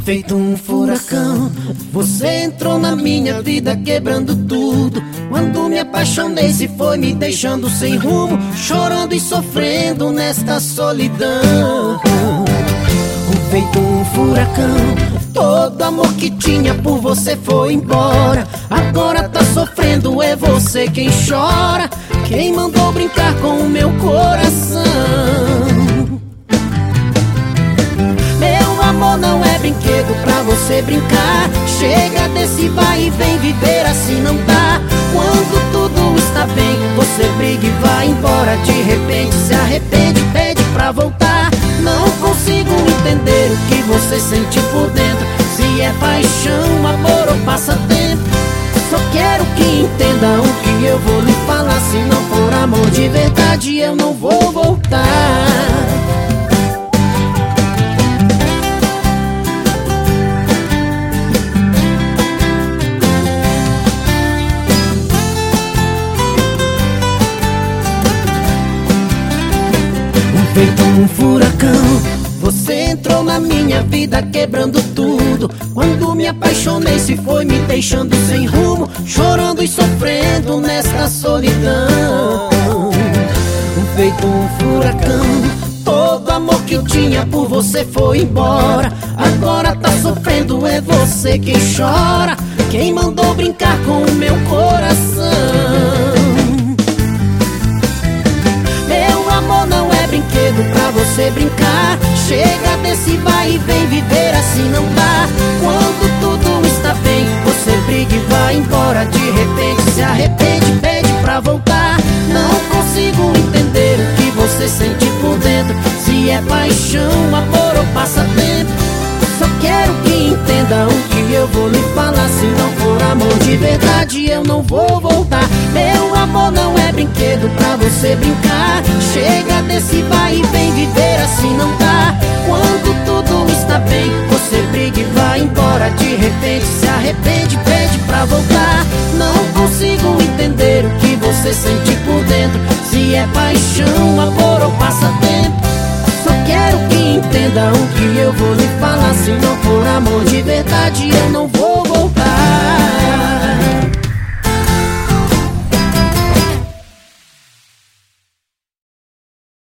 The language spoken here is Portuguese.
Feito um furacão, você entrou na minha vida quebrando tudo. Quando me apaixonei se foi me deixando sem rumo, chorando e sofrendo nesta solidão. Feito um furacão, todo amor que tinha por você foi embora. Agora tá sofrendo, é você quem chora, quem mandou brincar com o meu coração. Meu amor não é brinquedo pra você brincar. Chega desse vai e vem, viver assim não dá. Quando tudo está bem, você briga e vai embora. De repente se arrepende, pede pra voltar. Não consigo entender o que você sente por dentro, se é paixão, amor ou passatempo. Só quero que entenda o que eu vou lhe falar. Se não for amor de verdade, eu não vou voltar. Feito um furacão, você entrou na minha vida quebrando tudo. Quando me apaixonei se foi me deixando sem rumo, chorando e sofrendo nesta solidão. Feito um furacão, todo amor que eu tinha por você foi embora. Agora tá sofrendo, é você quem chora, quem mandou brincar com o meu coração. Meu amor não é brinquedo pra você brincar. Chega desse vai e vem, viver assim não dá. Quando tudo está bem, você briga e vai embora. De repente se arrepende, pede pra voltar. Não consigo entender o que você sente por dentro, se é paixão, amor ou passatempo. Só quero que entenda o que eu vou lhe falar. Se não for amor de verdade, eu não vou voltar. Meu amor não é brinquedo pra você brincar. Chega desse vai e vem, viver assim não dá. Quando tudo está bem, você briga e vai embora. De repente se arrepende, pede pra voltar. Não consigo entender o que você sente por dentro, se é paixão, amor ou passatempo. Só quero que entenda o que eu vou lhe